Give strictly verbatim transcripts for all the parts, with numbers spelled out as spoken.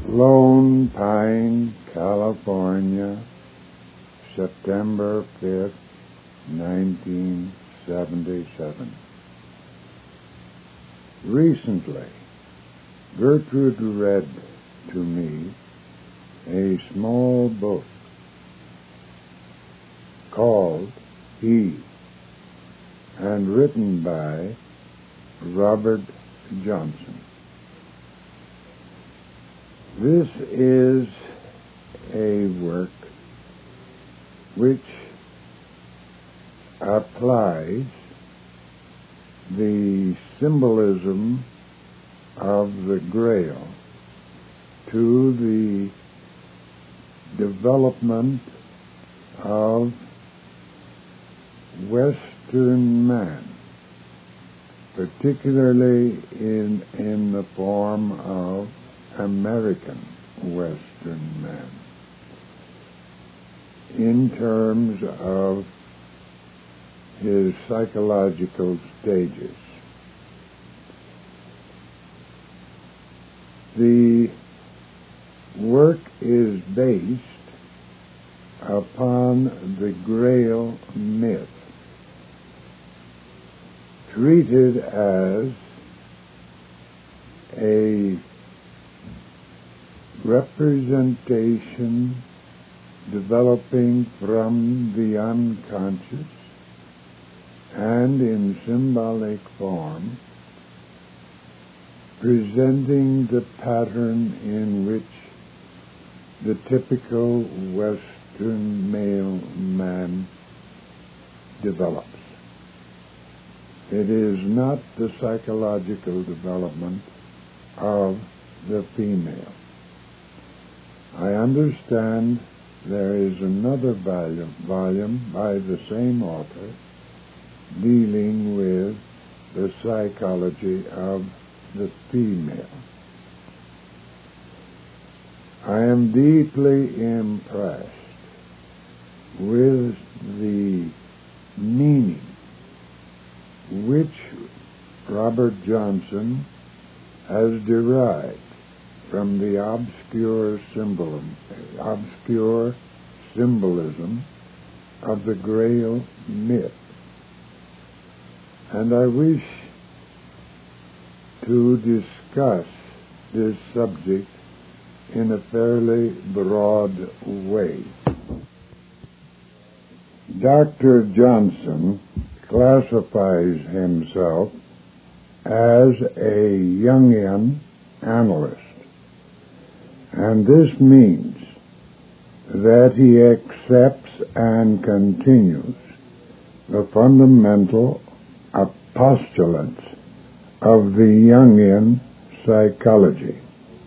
Lone Pine, California, September fifth, nineteen seventy-seven. Recently, Gertrude read to me a small book called He, and written by Robert Johnson. This is a work which applies the symbolism of the Grail to the development of Western man, particularly in, in the form of American Western man, in terms of his psychological stages. The work is based upon the Grail myth, treated as a representation developing from the unconscious and in symbolic form, presenting the pattern in which the typical Western male man develops. It is not the psychological development of the female. I understand there is another volume, volume by the same author dealing with the psychology of the female. I am deeply impressed with the meaning which Robert Johnson has derived from the obscure symbolism, obscure symbolism of the Grail myth. And I wish to discuss this subject in a fairly broad way. Doctor Johnson classifies himself as a Jungian analyst, and this means that he accepts and continues the fundamental postulates of the Jungian psychology.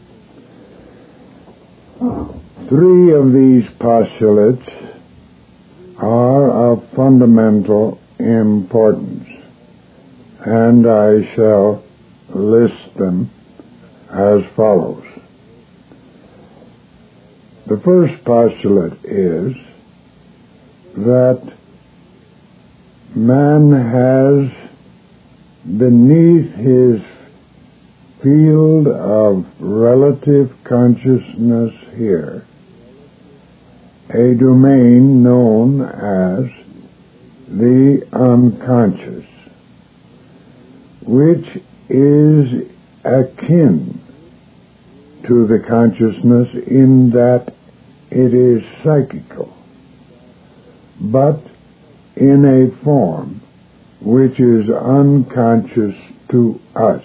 Three of these postulates are of fundamental importance, and I shall list them as follows. The first postulate is that man has beneath his field of relative consciousness here a domain known as the unconscious, which is akin to the consciousness in that it is psychical, but in a form which is unconscious to us.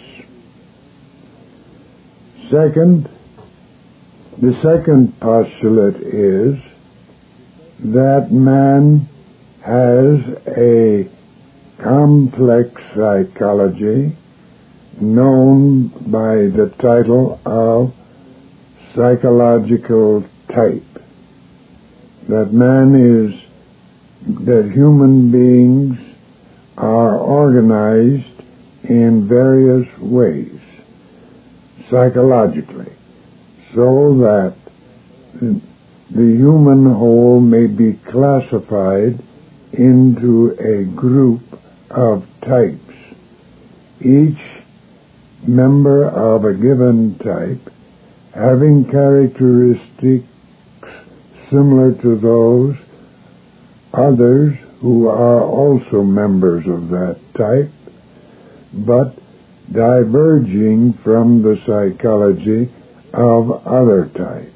Second, the second postulate is that man has a complex psychology known by the title of psychological type. That man is, that human beings are organized in various ways psychologically, so that the human whole may be classified into a group of types. Each member of a given type having characteristics similar to those others who are also members of that type, but diverging from the psychology of other types.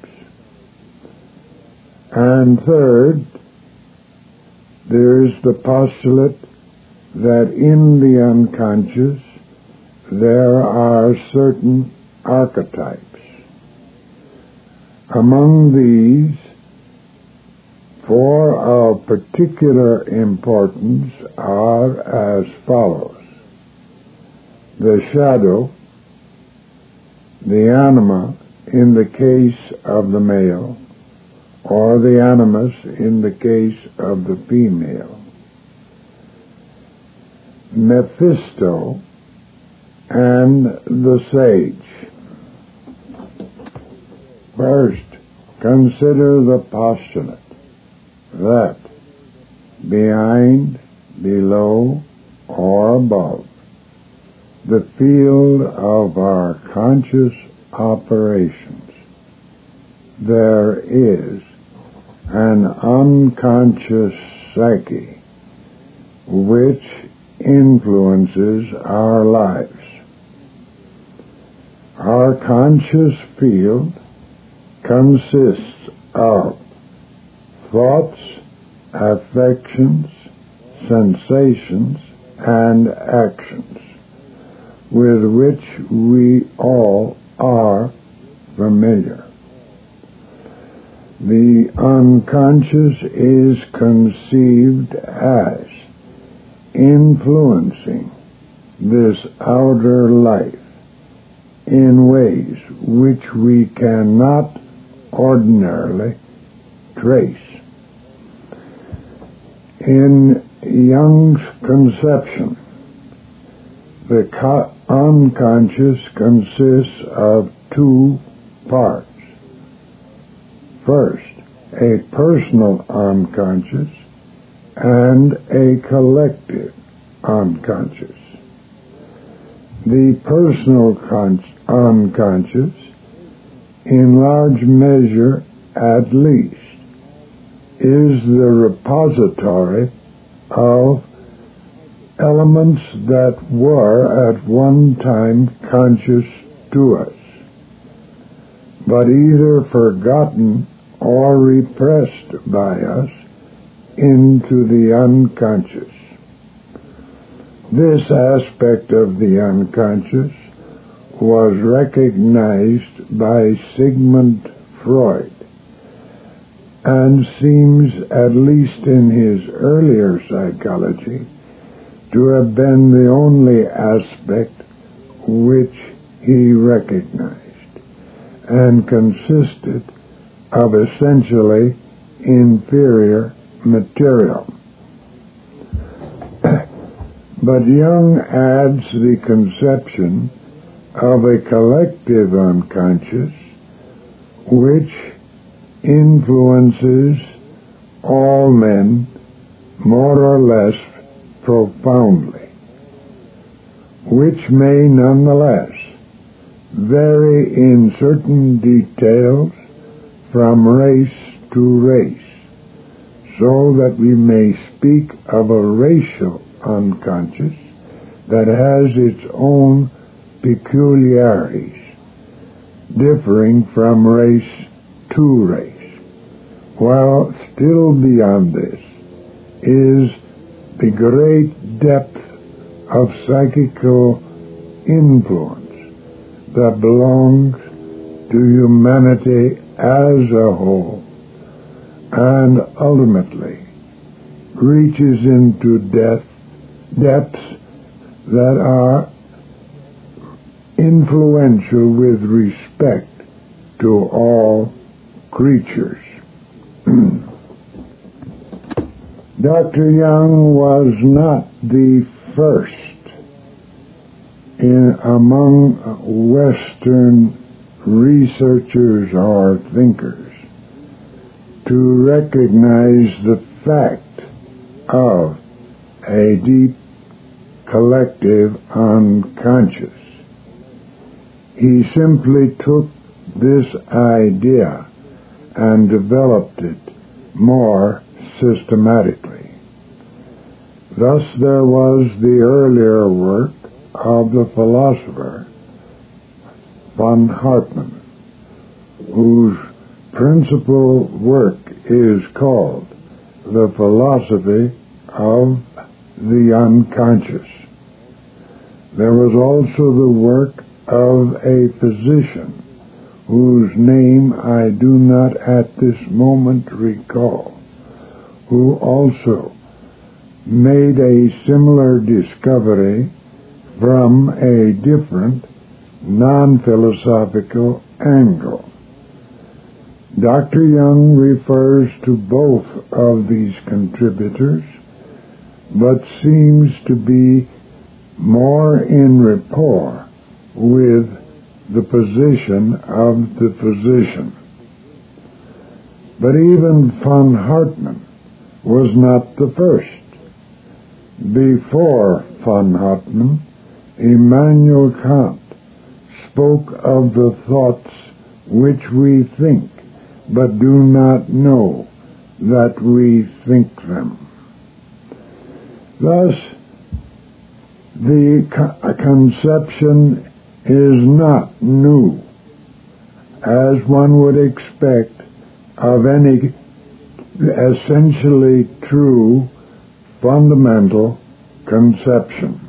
And third, there is the postulate that in the unconscious there are certain archetypes. Among these, four of particular importance are as follows: the shadow, the anima in the case of the male, or the animus in the case of the female, Mephisto, and the sage. First, consider the postulate that behind, below, or above the field of our conscious operations, there is an unconscious psyche which influences our lives. Our conscious field consists of thoughts, affections, sensations, and actions with which we all are familiar. The unconscious is conceived as influencing this outer life in ways which we cannot ordinarily trace. In Jung's conception, the co- unconscious consists of two parts. First, a personal unconscious and a collective unconscious. The personal con- unconscious, in large measure at least, is the repository of elements that were at one time conscious to us, but either forgotten or repressed by us into the unconscious. This aspect of the unconscious was recognized by Sigmund Freud, and seems, at least in his earlier psychology, to have been the only aspect which he recognized, and consisted of essentially inferior material. But Jung adds the conception of a collective unconscious which influences all men more or less profoundly, which may nonetheless vary in certain details from race to race, so that we may speak of a racial unconscious that has its own peculiarities, differing from race to race, while still beyond this is the great depth of psychical influence that belongs to humanity as a whole, and ultimately reaches into depth, depths that are influential with respect to all creatures. Doctor Jung was not the first in among Western researchers or thinkers to recognize the fact of a deep collective unconscious. He simply took this idea and developed it more systematically. Thus there was the earlier work of the philosopher von Hartmann, whose principal work is called The Philosophy of the Unconscious. There was also the work of a physician whose name I do not at this moment recall, who also made a similar discovery from a different, non-philosophical angle. Doctor Young refers to both of these contributors, but seems to be more in rapport with the position of the physician. But even von Hartmann was not the first. Before von Hartmann, Immanuel Kant spoke of the thoughts which we think, but do not know that we think them. Thus, the co- conception is not new, as one would expect of any essentially true, fundamental conception.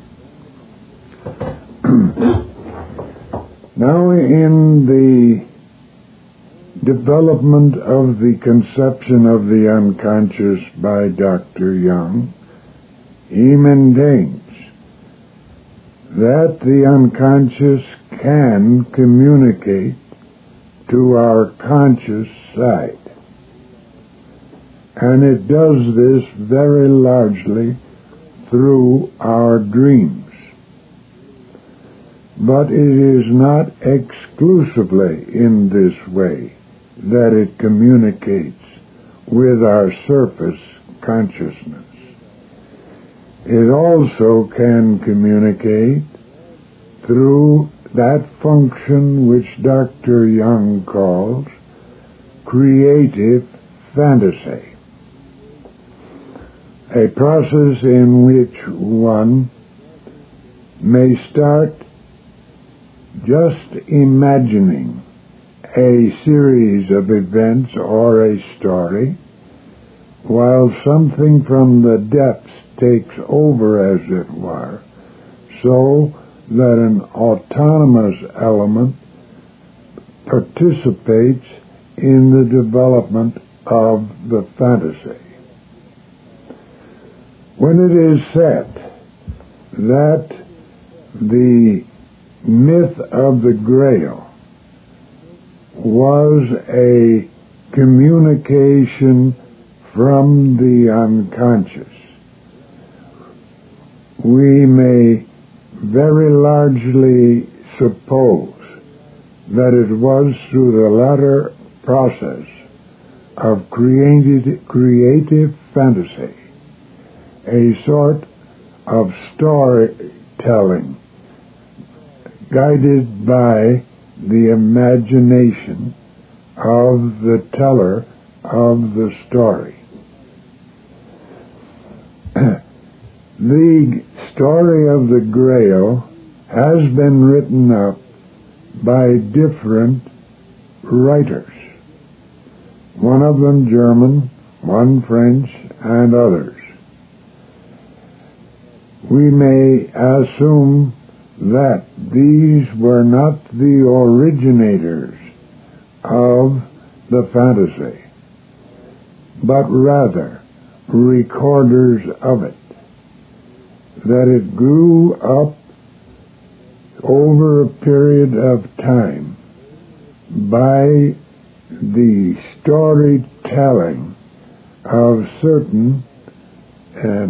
Now, in the development of the conception of the unconscious by Doctor Young, he maintains that the unconscious can communicate to our conscious side. And it does this very largely through our dreams. But it is not exclusively in this way that it communicates with our surface consciousness. It also can communicate through that function which Doctor Young calls creative fantasy, a process in which one may start just imagining a series of events or a story, while something from the depths takes over, as it were, so that an autonomous element participates in the development of the fantasy. When it is said that the myth of the Grail was a communication from the unconscious, we may very largely suppose that it was through the latter process of creative, creative fantasy, a sort of storytelling guided by the imagination of the teller of the story. The story of the Grail has been written up by different writers, one of them German, one French, and others. We may assume that these were not the originators of the fantasy, but rather recorders of it, that it grew up over a period of time by the storytelling of certain uh,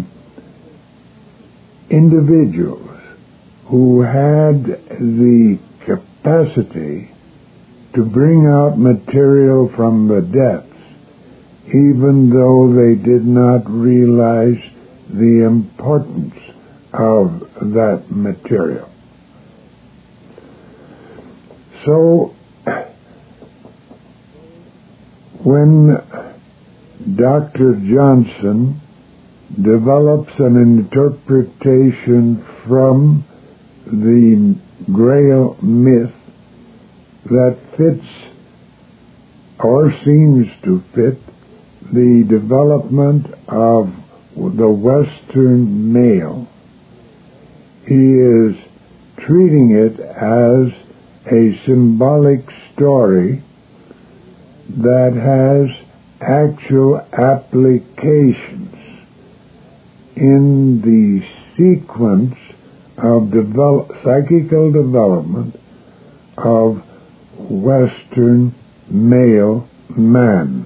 individuals who had the capacity to bring out material from the depths, even though they did not realize the importance of that material. So when Doctor Johnson develops an interpretation from the Grail myth that fits or seems to fit the development of the Western male, he is treating it as a symbolic story that has actual applications in the sequence of develop, psychical development of Western male man.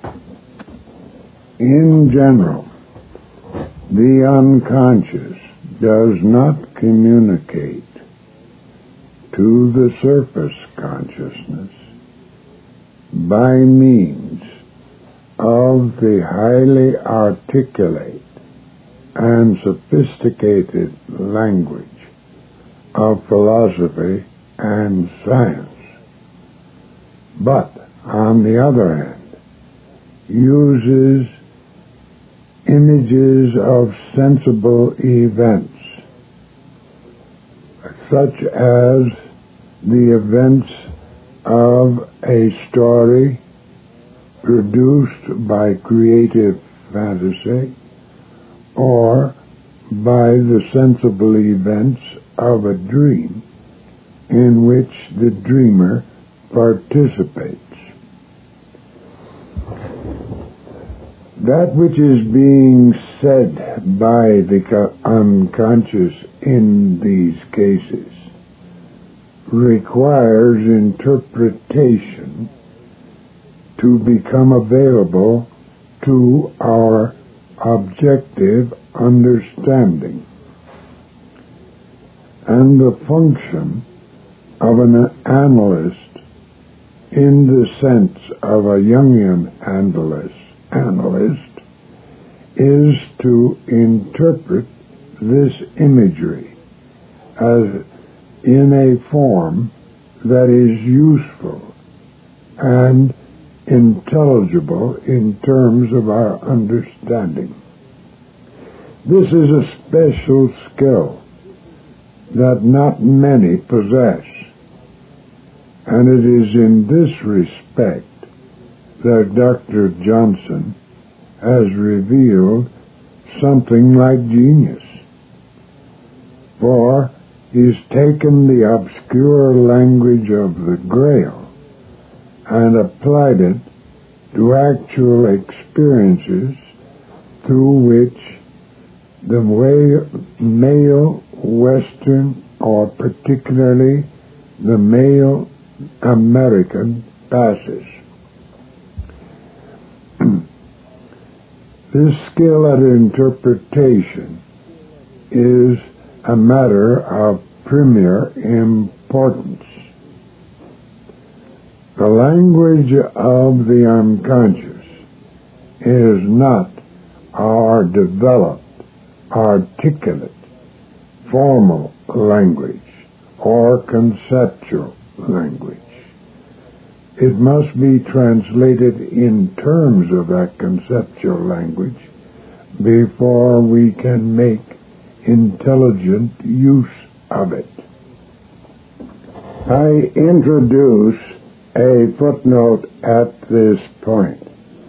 In general, the unconscious does not communicate to the surface consciousness by means of the highly articulate and sophisticated language of philosophy and science, but, on the other hand, uses images of sensible events, such as the events of a story produced by creative fantasy, or by the sensible events of a dream in which the dreamer participates. That which is being said by the unconscious in these cases requires interpretation to become available to our objective understanding. And the function of an analyst, in the sense of a Jungian analyst, analyst, is to interpret this imagery as in a form that is useful and intelligible in terms of our understanding. This is a special skill that not many possess, and it is in this respect that Doctor Johnson has revealed something like genius, for he's taken the obscure language of the Grail and applied it to actual experiences through which the way male Western, or particularly the male American, passes. This skill at interpretation is a matter of premier importance. The language of the unconscious is not our developed, articulate, formal language or conceptual language. It must be translated in terms of that conceptual language before we can make intelligent use of it. I introduce a footnote at this point.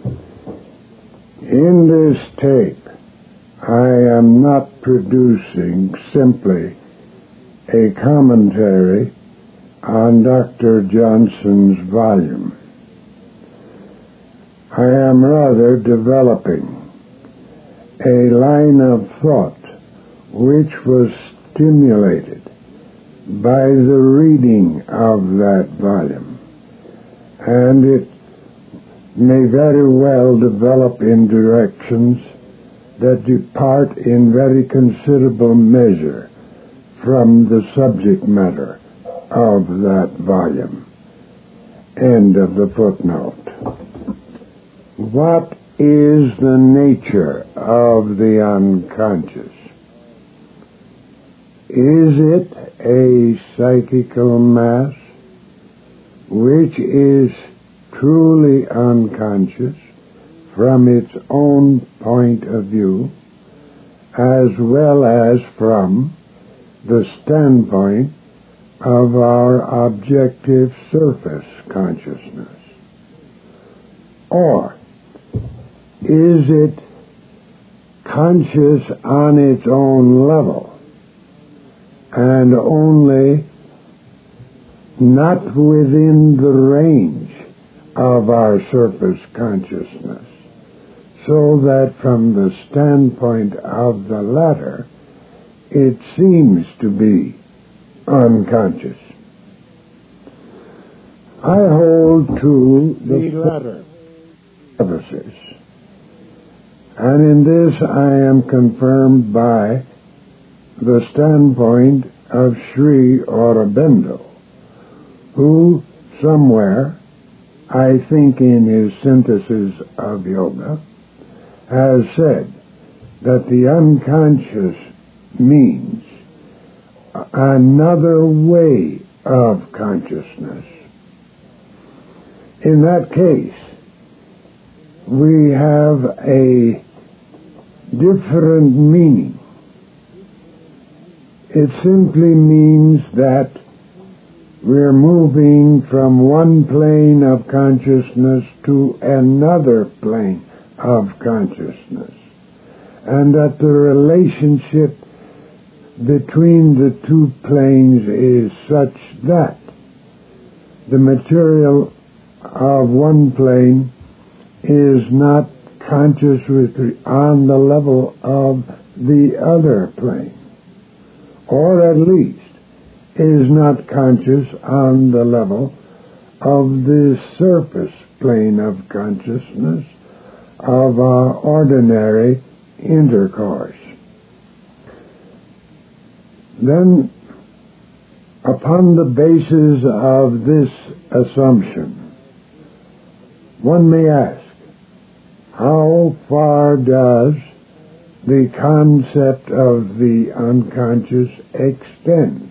In this tape, I am not producing simply a commentary on Doctor Johnson's volume. I am rather developing a line of thought which was stimulated by the reading of that volume, and it may very well develop in directions that depart in very considerable measure from the subject matter of that volume. End of the footnote. What is the nature of the unconscious? Is it a psychical mass which is truly unconscious from its own point of view, as well as from the standpoint of our objective surface consciousness? Or is it conscious on its own level and only not within the range of our surface consciousness, so that from the standpoint of the latter, it seems to be unconscious? I hold to the latter hypothesis, and in this I am confirmed by the standpoint of Sri Aurobindo, who somewhere, I think in his synthesis of yoga, has said that the unconscious means another way of consciousness. In that case, we have a different meaning. It simply means that we're moving from one plane of consciousness to another plane of consciousness, and that the relationship between the two planes is such that the material of one plane is not conscious with the, on the level of the other plane, or at least is not conscious on the level of the surface plane of consciousness of our ordinary intercourse. Then, upon the basis of this assumption, one may ask, how far does the concept of the unconscious extend?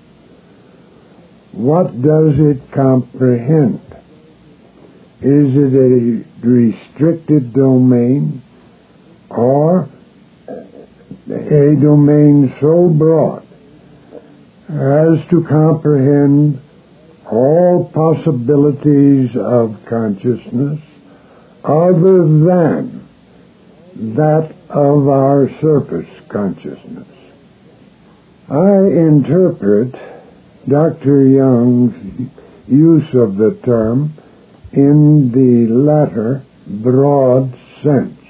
What does it comprehend? Is it a restricted domain, or a domain so broad as to comprehend all possibilities of consciousness other than that of our surface consciousness? I interpret Doctor Young's use of the term in the latter broad sense.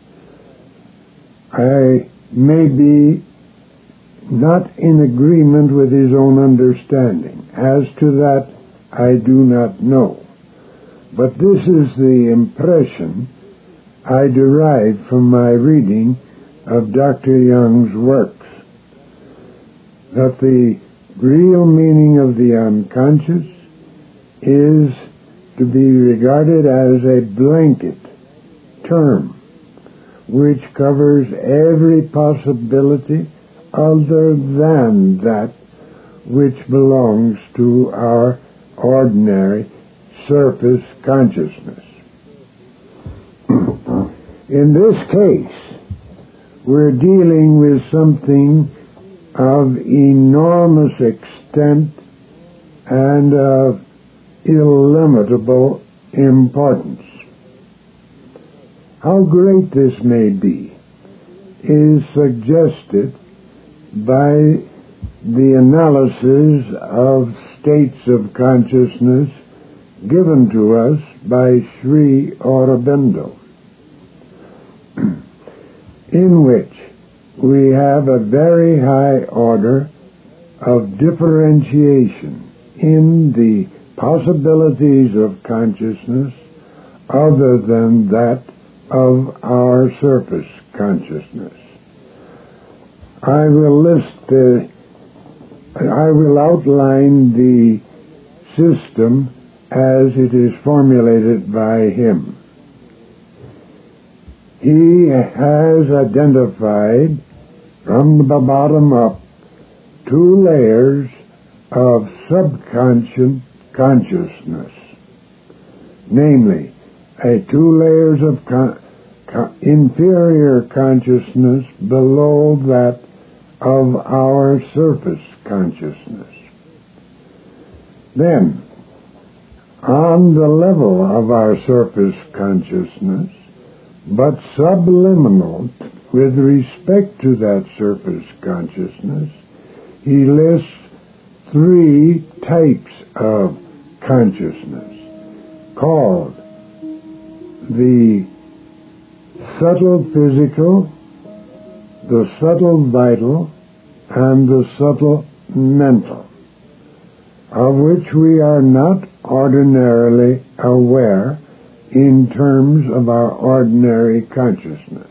I may be not in agreement with his own understanding. As to that, I do not know. But this is the impression I derived from my reading of Doctor Young's works, that the real meaning of the unconscious is to be regarded as a blanket term which covers every possibility other than that which belongs to our ordinary surface consciousness. In this case, we're dealing with something of enormous extent and of illimitable importance. How great this may be is suggested by the analysis of states of consciousness given to us by Sri Aurobindo, in which we have a very high order of differentiation in the possibilities of consciousness other than that of our surface consciousness. I will list the, I will outline the system as it is formulated by him. He has identified from the bottom up two layers of subconscious consciousness. namely, a two layers of con- con- inferior consciousness below that of our surface consciousness. Then, on the level of our surface consciousness, but subliminal with respect to that surface consciousness, he lists three types of consciousness called the subtle physical, the subtle vital, and the subtle mental, of which we are not ordinarily aware in terms of our ordinary consciousness.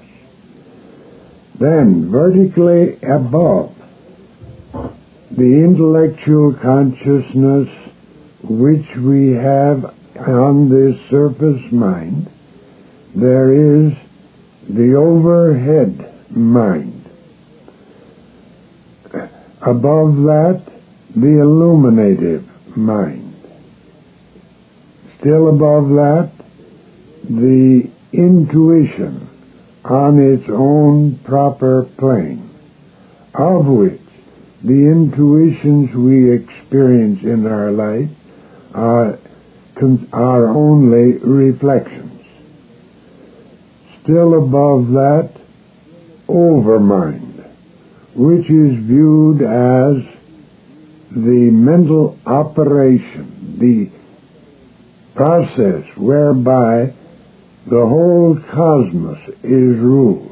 Then, vertically above the intellectual consciousness which we have on this surface mind, there is the overhead mind. Above that, the illuminative mind. Still above that, the intuition on its own proper plane, of which the intuitions we experience in our life are, are only reflections. Still above that, overmind, which is viewed as the mental operation, the process whereby the whole cosmos is ruled.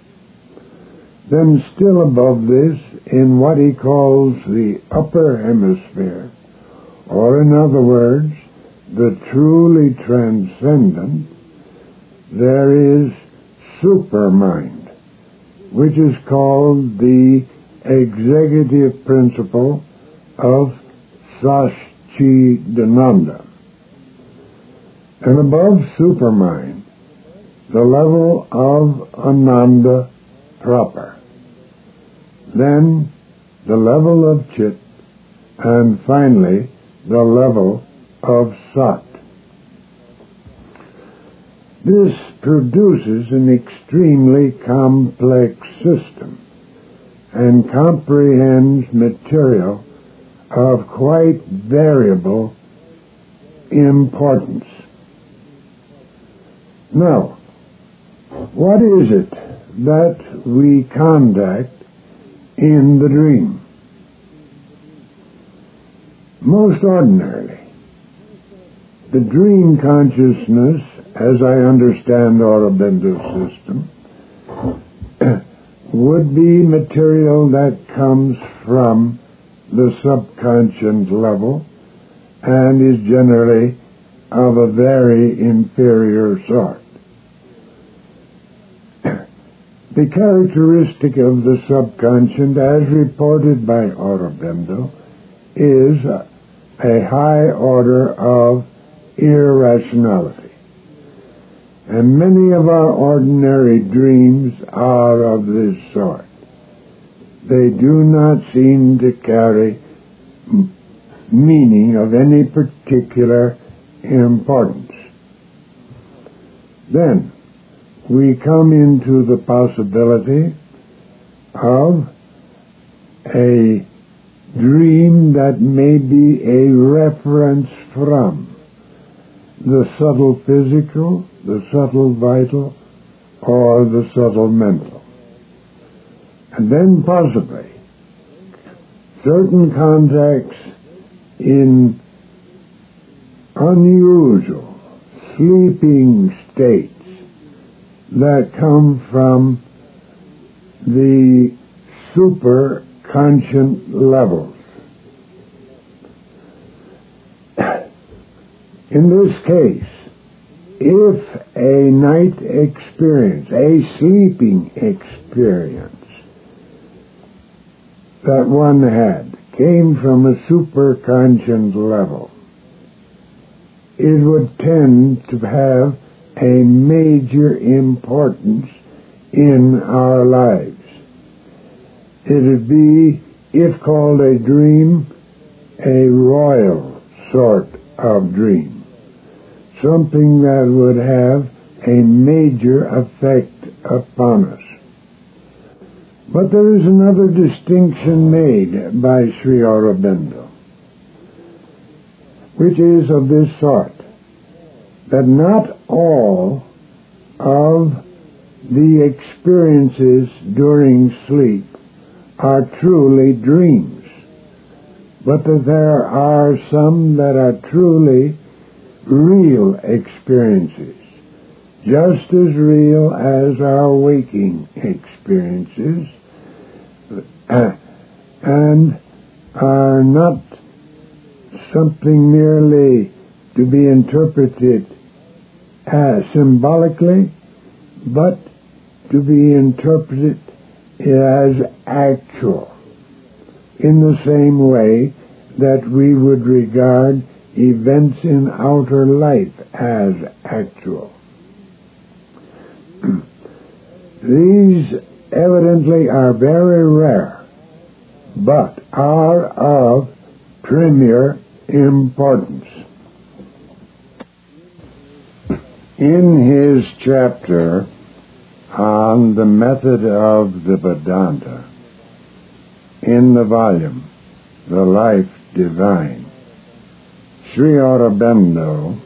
Then still above this, in what he calls the upper hemisphere, or in other words, the truly transcendent, there is supermind, which is called the executive principle of Satchidananda. And above supermind, the level of Ananda proper. Then the level of Chit, and finally the level of Sat. This produces an extremely complex system and comprehends material of quite variable importance. Now, what is it that we contact in the dream? Most ordinarily, the dream consciousness, as I understand Aurobindo's system, would be material that comes from the subconscious level and is generally of a very inferior sort. The characteristic of the subconscious, as reported by Aurobindo, is a high order of irrationality. And many of our ordinary dreams are of this sort. They do not seem to carry m- meaning of any particular importance. Then we come into the possibility of a dream that may be a reference from the subtle physical, the subtle vital, or the subtle mental. And then possibly certain contacts in unusual sleeping states that come from the superconscious levels. In this case, if a night experience, a sleeping experience that one had came from a superconscious level, it would tend to have a major importance in our lives. It would be, if called a dream, a royal sort of dream. something that would have a major effect upon us. But there is another distinction made by Sri Aurobindo, which is of this sort, that not all of the experiences during sleep are truly dreams, but that there are some that are truly real experiences, just as real as our waking experiences, uh, and are not something merely to be interpreted as symbolically, but to be interpreted as actual, in the same way that we would regard events in outer life as actual. These evidently are very rare, but are of premier importance. In his chapter on the method of the Vedanta, in the volume The Life Divine, Sri Aurobindo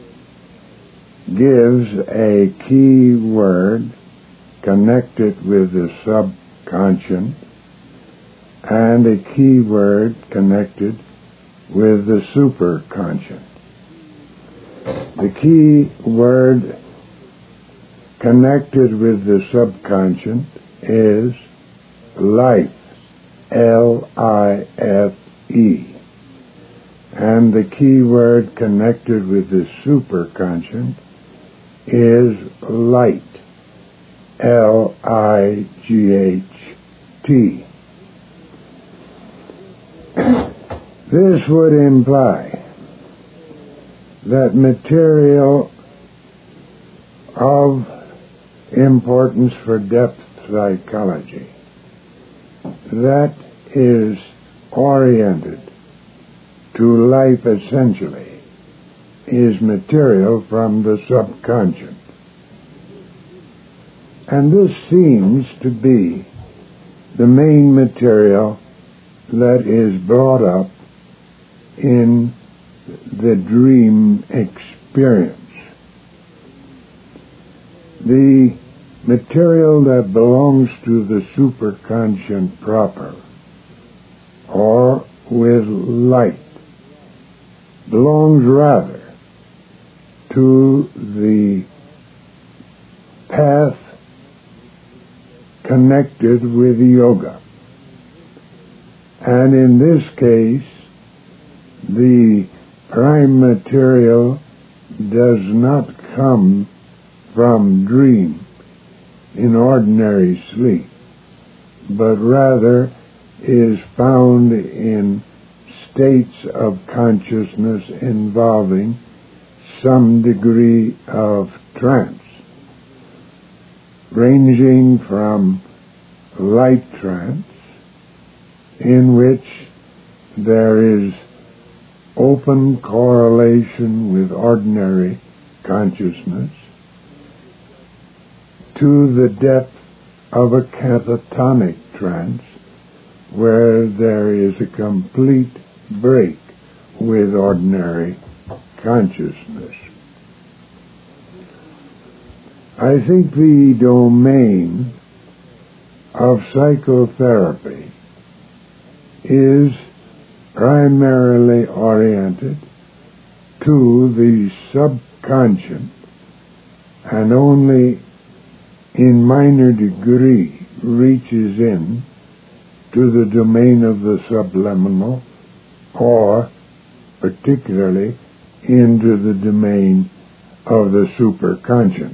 gives a key word connected with the subconscious and a key word connected with the superconscious. The key word connected with the subconscious is life, L I F E. And the key word connected with the superconscious is light, L I G H T. This would imply that material of importance for depth psychology that is oriented to life essentially is material from the subconscious. And this seems to be the main material that is brought up in the dream experience. The material that belongs to the superconscious proper, or with light, belongs rather to the path connected with yoga. And in this case, the prime material does not come from dream in ordinary sleep, but rather is found in states of consciousness involving some degree of trance, ranging from light trance, in which there is open correlation with ordinary consciousness, to the depth of a catatonic trance, where there is a complete break with ordinary consciousness. I think the domain of psychotherapy is primarily oriented to the subconscious, and only in minor degree reaches in to the domain of the subliminal, or particularly into the domain of the superconscious.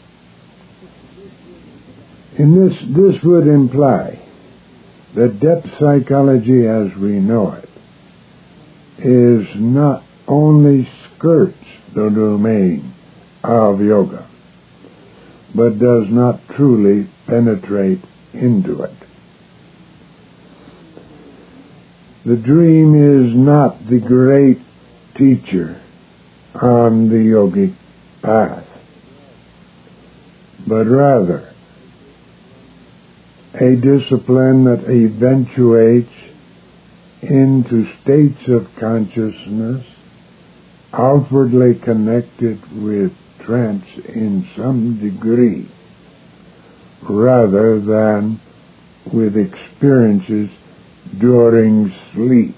In this, this would imply that depth psychology as we know it is not only skirts the domain of yoga, but does not truly penetrate into it. The dream is not the great teacher on the yogic path, but rather a discipline that eventuates into states of consciousness outwardly connected with trance in some degree, rather than with experiences during sleep.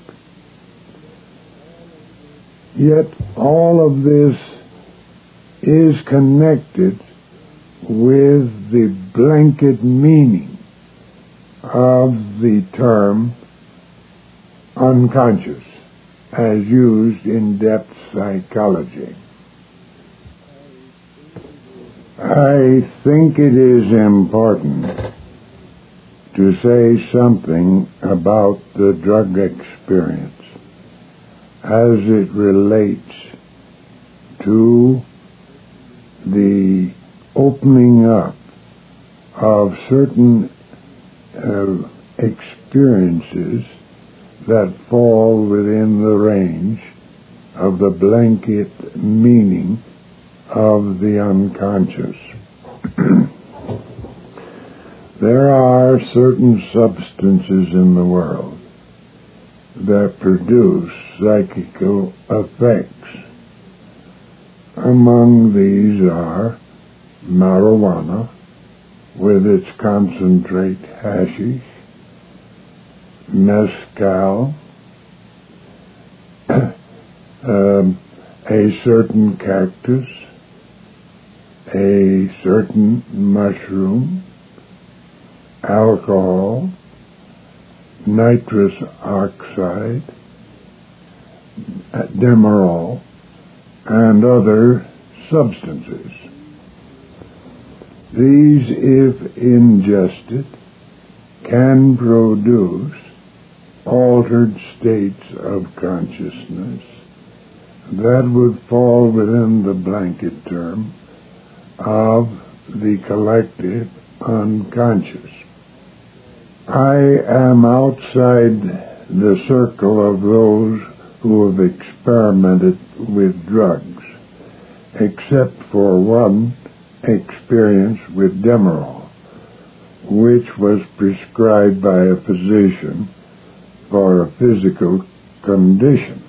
Yet all of this is connected with the blanket meaning of the term unconscious as used in depth psychology. I think it is important to say something about the drug experience as it relates to the opening up of certain uh, experiences that fall within the range of the blanket meaning of the unconscious. There are certain substances in the world that produce psychical effects. Among these are marijuana with its concentrate hashish, mescal, um, a certain cactus, a certain mushroom, alcohol, nitrous oxide, demerol, and other substances. These, if ingested, can produce altered states of consciousness that would fall within the blanket term of the collective unconscious. I am outside the circle of those who have experimented with drugs, except for one experience with demerol, which was prescribed by a physician for a physical condition.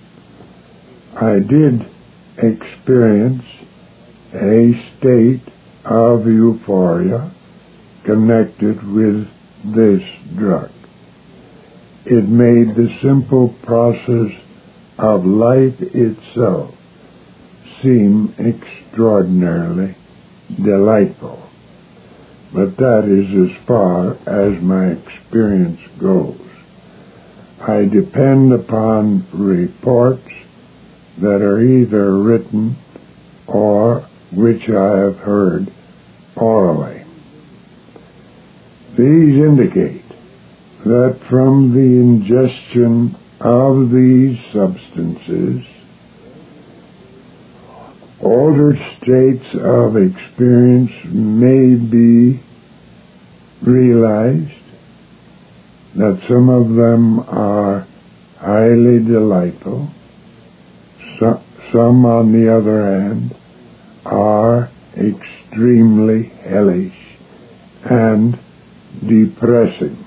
I did experience a state of euphoria connected with this drug. It made the simple process of life itself seem extraordinarily delightful. But that is as far as my experience goes. I depend upon reports that are either written or which I have heard orally. These indicate that from the ingestion of these substances, altered states of experience may be realized, that some of them are highly delightful, so, some, on the other hand, are extremely hellish and depressing.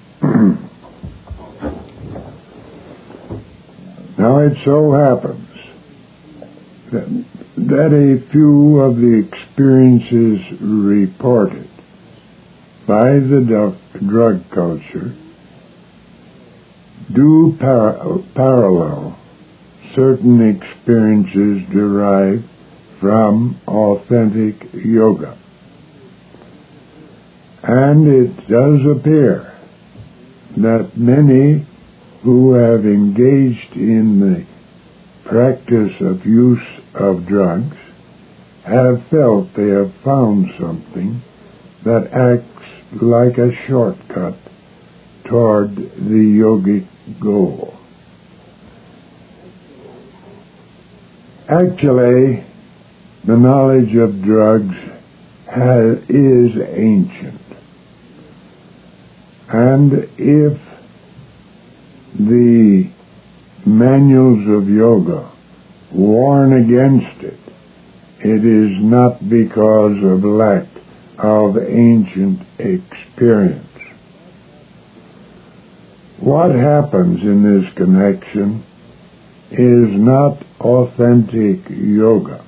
Now it so happens that, that a few of the experiences reported by the drug culture do par- parallel certain experiences derived from authentic yoga. And it does appear that many who have engaged in the practice of use of drugs have felt they have found something that acts like a shortcut toward the yogic goal. Actually, the knowledge of drugs has, is ancient. And if the manuals of yoga warn against it it is not because of lack of ancient experience. What happens in this connection is not authentic yoga.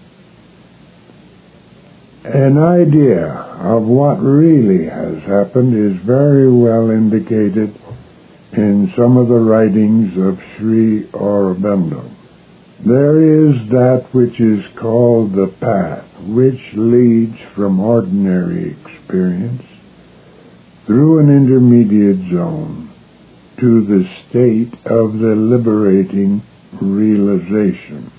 An idea of what really has happened is very well indicated in some of the writings of Sri Aurobindo. There is that which is called the path, which leads from ordinary experience through an intermediate zone to the state of the liberating realization.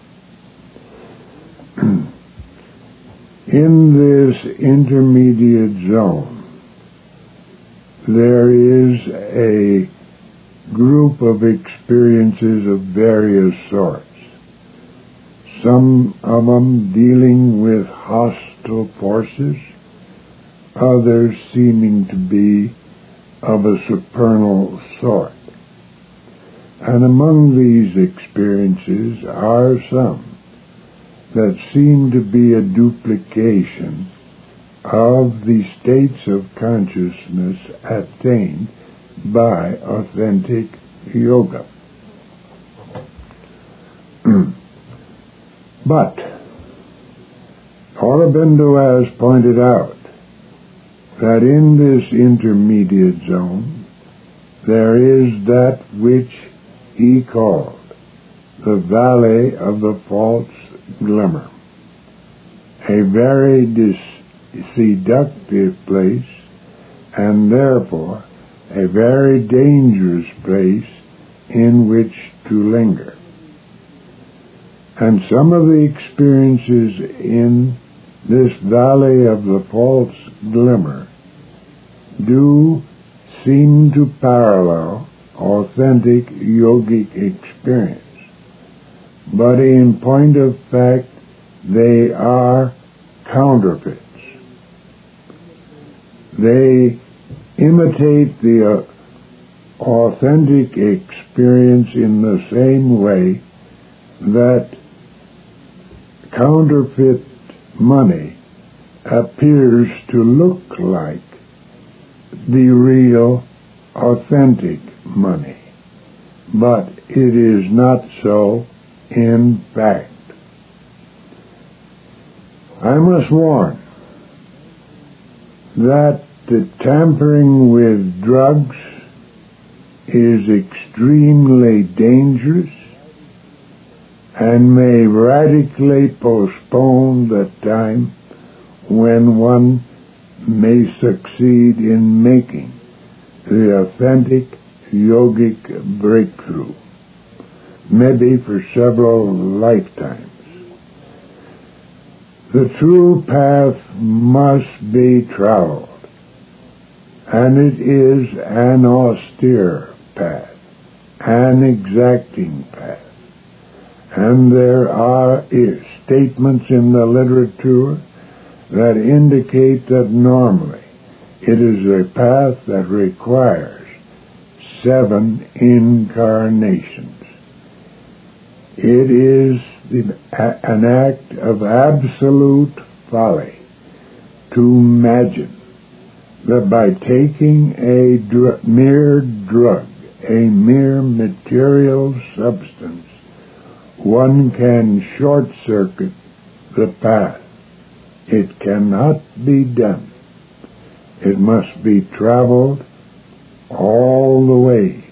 In this intermediate zone, there is a group of experiences of various sorts, some of them dealing with hostile forces, others seeming to be of a supernal sort. And among these experiences are some that seem to be a duplication of the states of consciousness attained by authentic yoga. But Aurobindo has pointed out that in this intermediate zone there is that which he called the Valley of the False Glimmer, a very dis- seductive place, and therefore a very dangerous place in which to linger. And some of the experiences in this Valley of the False Glimmer do seem to parallel authentic yogic experience. But in point of fact, they are counterfeits. They imitate the uh, authentic experience in the same way that counterfeit money appears to look like the real, authentic money. But it is not so in fact. I must warn that the tampering with drugs is extremely dangerous and may radically postpone the time when one may succeed in making the authentic yogic breakthrough, maybe for several lifetimes. The true path must be traveled, and it is an austere path, an exacting path. And there are statements in the literature that indicate that normally it is a path that requires seven incarnations. It is the, an act of absolute folly to imagine that by taking a dr- mere drug, a mere material substance, one can short-circuit the path. It cannot be done. It must be traveled all the way.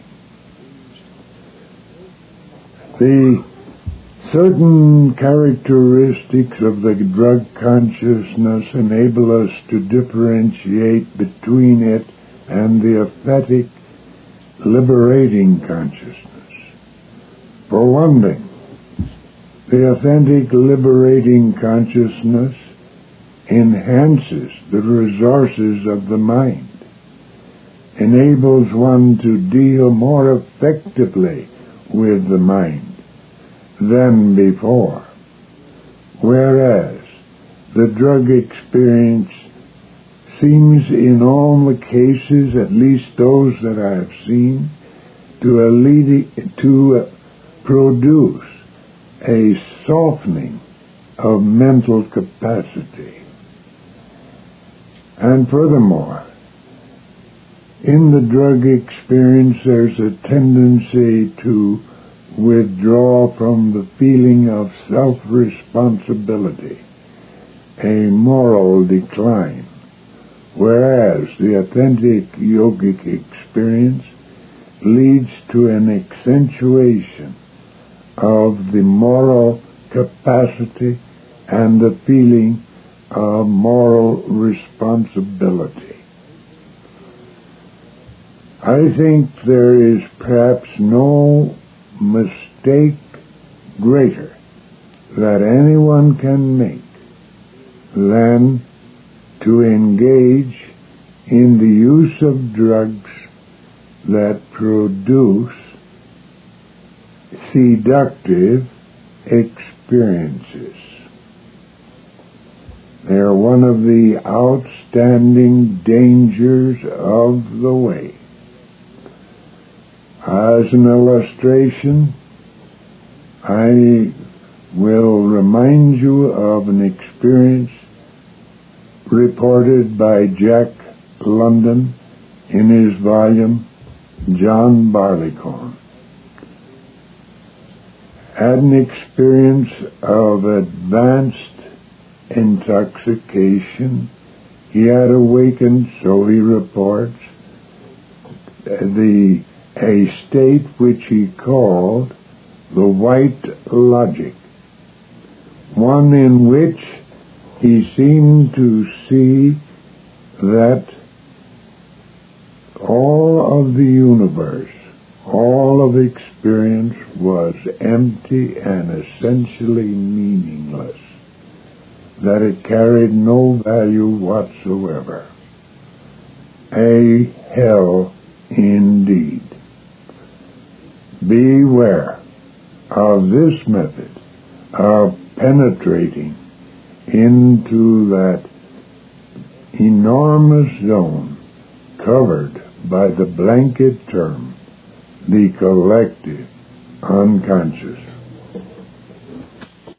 The certain characteristics of the drug consciousness enable us to differentiate between it and the authentic liberating consciousness. For one thing, the authentic liberating consciousness enhances the resources of the mind, enables one to deal more effectively with the mind than before, whereas the drug experience seems in all the cases, at least those that I have seen, to, alleviate, to produce a softening of mental capacity. And furthermore, in the drug experience, there's a tendency to withdraw from the feeling of self-responsibility, a moral decline, whereas the authentic yogic experience leads to an accentuation of the moral capacity and the feeling of moral responsibility. I think there is perhaps no mistake greater that anyone can make than to engage in the use of drugs that produce seductive experiences. They are one of the outstanding dangers of the way. As an illustration, I will remind you of an experience reported by Jack London in his volume John Barleycorn. Had an experience of advanced intoxication. He had awakened, so he reports, the a state which he called the white logic, one in which he seemed to see that all of the universe, all of experience was empty and essentially meaningless, that it carried no value whatsoever. A hell indeed. Beware of this method of penetrating into that enormous zone covered by the blanket term, the collective unconscious.